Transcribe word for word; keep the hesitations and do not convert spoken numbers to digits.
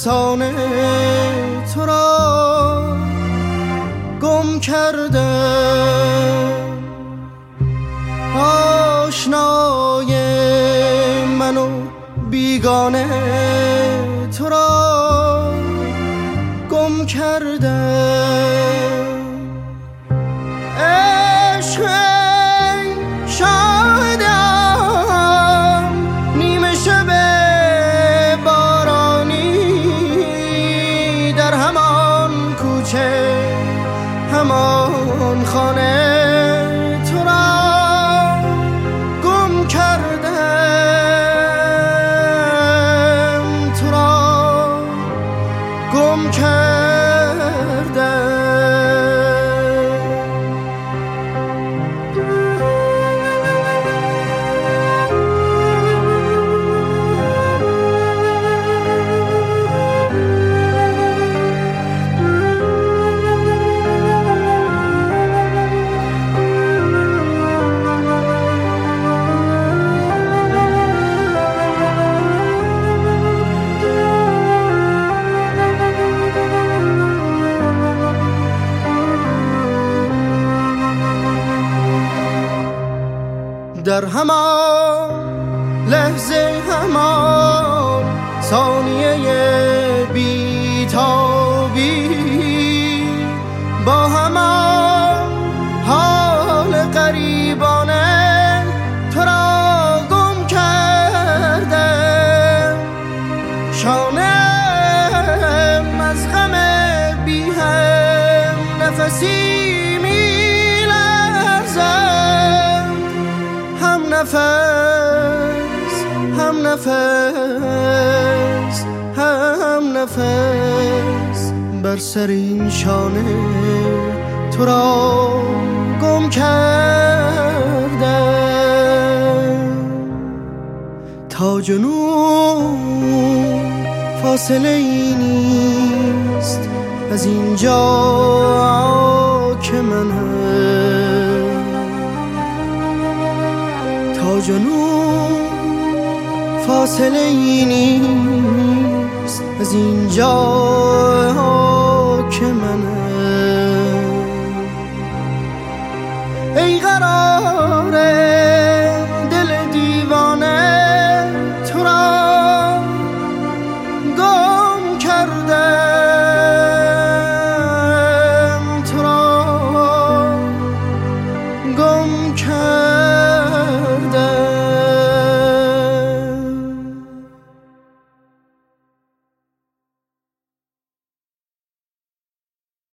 افسانه تو را گم کردم، آشنای من و بیگانه تو را گم کردم. عشق شادم نیمه شب بارانی، در همان کوچه همان خانه تو را گم کردم، تو را گم کردم. در همان لحظه همان ثانیه بی‌تابی، با همان حال غریبانه تو را گم کردم. شانه‌ام از غم بی هم نفسی می لرزد، هم نفس هم نفس هم نفس بر سر این شانه تو را گم کردم. تا جنون فاصله ای نیست از اینجا که من هم، تا جنون فاصله ای نیست از اینجا